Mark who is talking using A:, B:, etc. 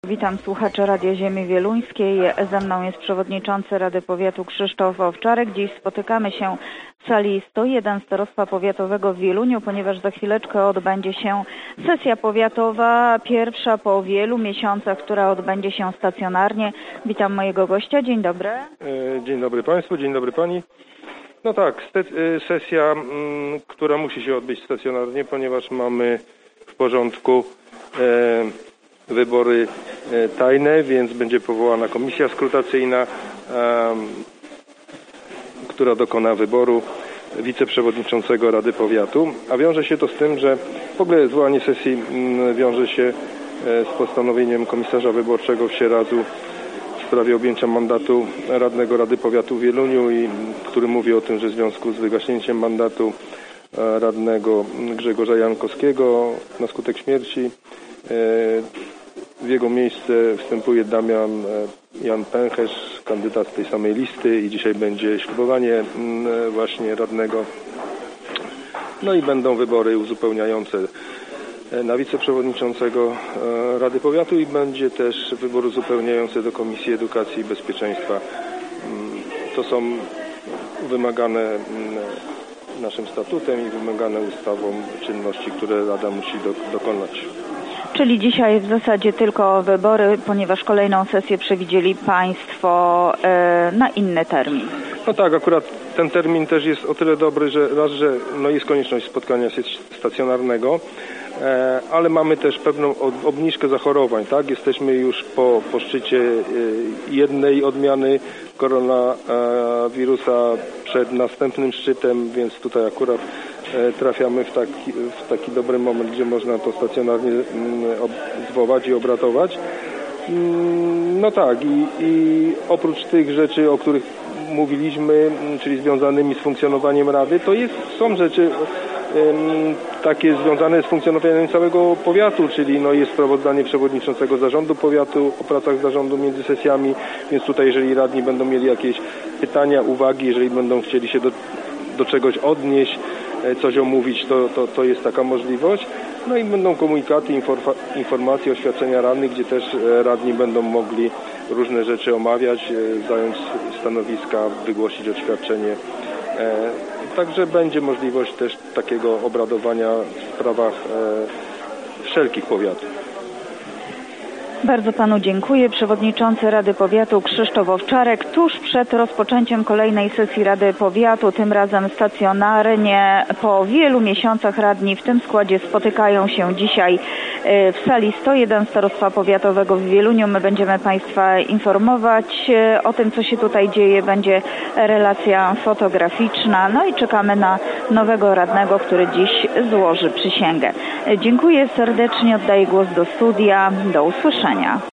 A: Witam słuchaczy Radia Ziemi Wieluńskiej. Ze mną jest przewodniczący Rady Powiatu Krzysztof Owczarek. Dziś spotykamy się w sali 101 Starostwa Powiatowego w Wieluniu, ponieważ za chwileczkę odbędzie się sesja powiatowa, pierwsza po wielu miesiącach, która odbędzie się stacjonarnie. Witam mojego gościa. Dzień dobry.
B: Dzień dobry Państwu, dzień dobry Pani. No tak, sesja, która musi się odbyć stacjonarnie, ponieważ mamy w porządku wybory tajne, więc będzie powołana komisja skrutacyjna, która dokona wyboru wiceprzewodniczącego Rady Powiatu, a wiąże się to z tym, że w ogóle zwołanie sesji wiąże się z postanowieniem komisarza wyborczego w Sieradzu w sprawie objęcia mandatu radnego Rady Powiatu w Wieluniu, który mówi o tym, że w związku z wygaśnięciem mandatu radnego Grzegorza Jankowskiego na skutek śmierci w jego miejsce wstępuje Damian Jan Pęcherz, kandydat z tej samej listy, i dzisiaj będzie ślubowanie właśnie radnego. No i będą wybory uzupełniające na wiceprzewodniczącego Rady Powiatu i będzie też wybór uzupełniający do Komisji Edukacji i Bezpieczeństwa. To są wymagane naszym statutem i wymagane ustawą czynności, które Rada musi dokonać.
A: Czyli dzisiaj w zasadzie tylko wybory, ponieważ kolejną sesję przewidzieli Państwo na inny termin.
B: No tak, akurat ten termin też jest o tyle dobry, że raz, że jest konieczność spotkania stacjonarnego, ale mamy też pewną obniżkę zachorowań, tak? Jesteśmy już po szczycie jednej odmiany koronawirusa przed następnym szczytem, więc tutaj akurat trafiamy w taki dobry moment, gdzie można to stacjonarnie zwołać i obratować. No tak, i oprócz tych rzeczy, o których mówiliśmy, czyli związanymi z funkcjonowaniem Rady, to są rzeczy takie związane z funkcjonowaniem całego powiatu, czyli jest sprawozdanie przewodniczącego zarządu powiatu o pracach zarządu między sesjami, więc tutaj jeżeli radni będą mieli jakieś pytania, uwagi, jeżeli będą chcieli się do czegoś odnieść, coś omówić, to jest taka możliwość. No i będą komunikaty, informacje, oświadczenia radnych, gdzie też radni będą mogli różne rzeczy omawiać, zająć stanowiska, wygłosić oświadczenie. Także będzie możliwość też takiego obradowania w sprawach wszelkich powiatów.
A: Bardzo Panu dziękuję. Przewodniczący Rady Powiatu Krzysztof Owczarek tuż przed rozpoczęciem kolejnej sesji Rady Powiatu, tym razem stacjonarnie. Po wielu miesiącach radni w tym składzie spotykają się dzisiaj w sali 101 Starostwa Powiatowego w Wieluniu. My będziemy Państwa informować o tym, co się tutaj dzieje. Będzie relacja fotograficzna. No i czekamy na nowego radnego, który dziś złoży przysięgę. Dziękuję serdecznie. Oddaję głos do studia. Do usłyszenia.